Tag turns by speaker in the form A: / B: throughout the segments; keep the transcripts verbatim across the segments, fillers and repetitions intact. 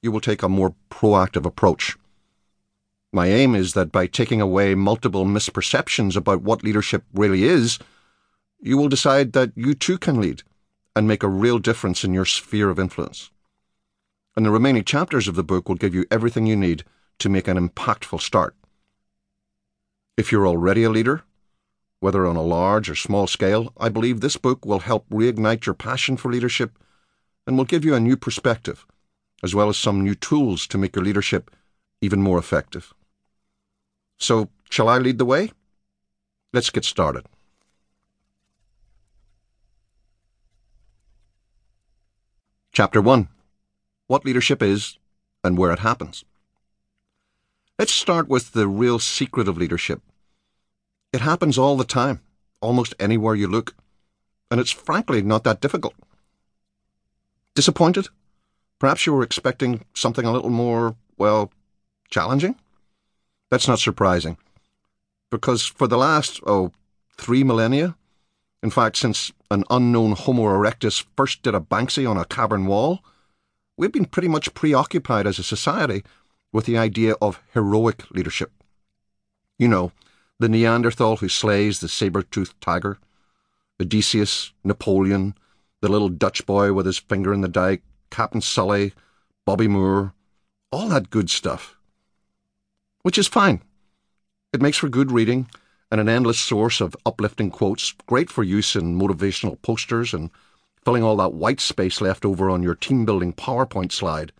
A: you will take a more proactive approach. My aim is that by taking away multiple misperceptions about what leadership really is, you will decide that you too can lead and make a real difference in your sphere of influence. And the remaining chapters of the book will give you everything you need to make an impactful start. If you're already a leader, whether on a large or small scale, I believe this book will help reignite your passion for leadership and will give you a new perspective, as well as some new tools to make your leadership even more effective. So, shall I lead the way? Let's get started. Chapter one. What leadership is and where it happens. Let's start with the real secret of leadership. It happens all the time, almost anywhere you look, and it's frankly not that difficult. Disappointed? Perhaps you were expecting something a little more, well, challenging? That's not surprising, because for the last, oh, three millennia, in fact, since an unknown Homo erectus first did a Banksy on a cavern wall, we've been pretty much preoccupied as a society with the idea of heroic leadership. You know, the Neanderthal who slays the saber-toothed tiger, Odysseus, Napoleon, the little Dutch boy with his finger in the dike, Captain Sully, Bobby Moore, all that good stuff. Which is fine. It makes for good reading and an endless source of uplifting quotes, great for use in motivational posters and filling all that white space left over on your team-building PowerPoint slide.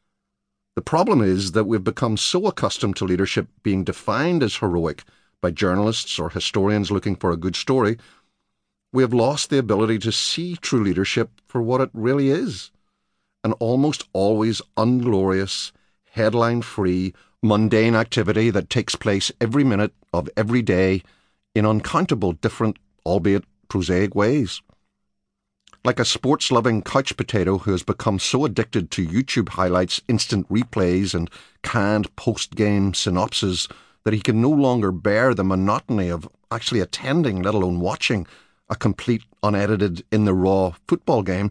A: The problem is that we've become so accustomed to leadership being defined as heroic by journalists or historians looking for a good story, we have lost the ability to see true leadership for what it really is. An almost always unglorious, headline-free, mundane activity that takes place every minute of every day in uncountable different, albeit prosaic ways. Like a sports-loving couch potato who has become so addicted to YouTube highlights, instant replays, and canned post-game synopses that he can no longer bear the monotony of actually attending, let alone watching, a complete, unedited, in-the-raw football game,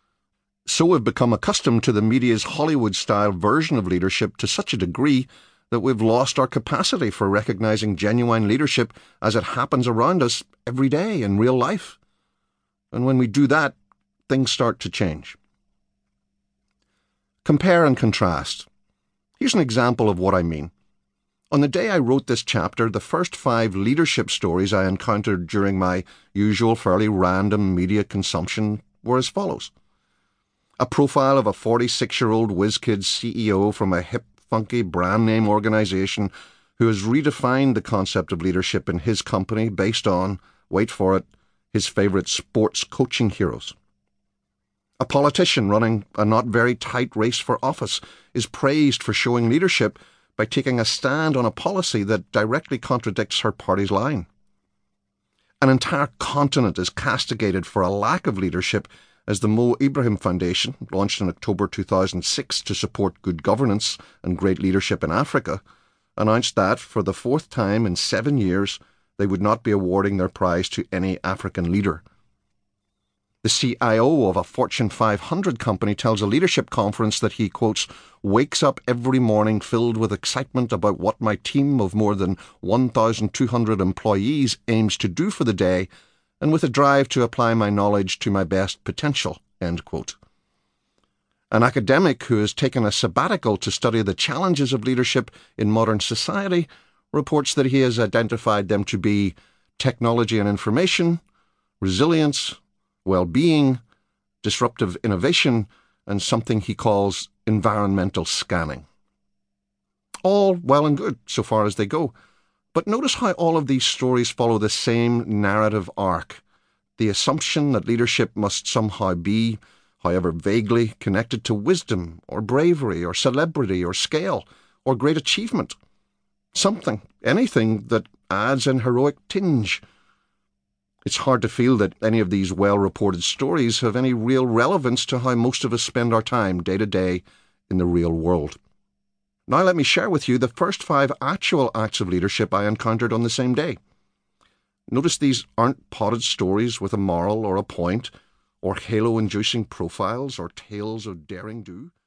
A: so we've become accustomed to the media's Hollywood-style version of leadership to such a degree that we've lost our capacity for recognizing genuine leadership as it happens around us every day in real life. And when we do that, things start to change. Compare and contrast. Here's an example of what I mean. On the day I wrote this chapter, the first five leadership stories I encountered during my usual fairly random media consumption were as follows. A profile of a forty-six-year-old whiz-kid C E O from a hip, funky brand name organization who has redefined the concept of leadership in his company based on, wait for it, his favorite sports coaching heroes. A politician running a not very tight race for office is praised for showing leadership by taking a stand on a policy that directly contradicts her party's line. An entire continent is castigated for a lack of leadership as the Mo Ibrahim Foundation, launched in October two thousand six to support good governance and great leadership in Africa, announced that, for the fourth time in seven years, they would not be awarding their prize to any African leader. The C I O of a Fortune five hundred company tells a leadership conference that he, quotes, wakes up every morning filled with excitement about what my team of more than one thousand two hundred employees aims to do for the day, and with a drive to apply my knowledge to my best potential, end quote. An academic who has taken a sabbatical to study the challenges of leadership in modern society reports that he has identified them to be technology and information, resilience, well-being, disruptive innovation, and something he calls environmental scanning. All well and good so far as they go. But notice how all of these stories follow the same narrative arc, the assumption that leadership must somehow be, however vaguely, connected to wisdom or bravery or celebrity or scale or great achievement. Something, anything that adds an heroic tinge. It's hard to feel that any of these well-reported stories have any real relevance to how most of us spend our time day to day in the real world. Now let me share with you the first five actual acts of leadership I encountered on the same day. Notice these aren't potted stories with a moral or a point, or halo-inducing profiles or tales of daring do.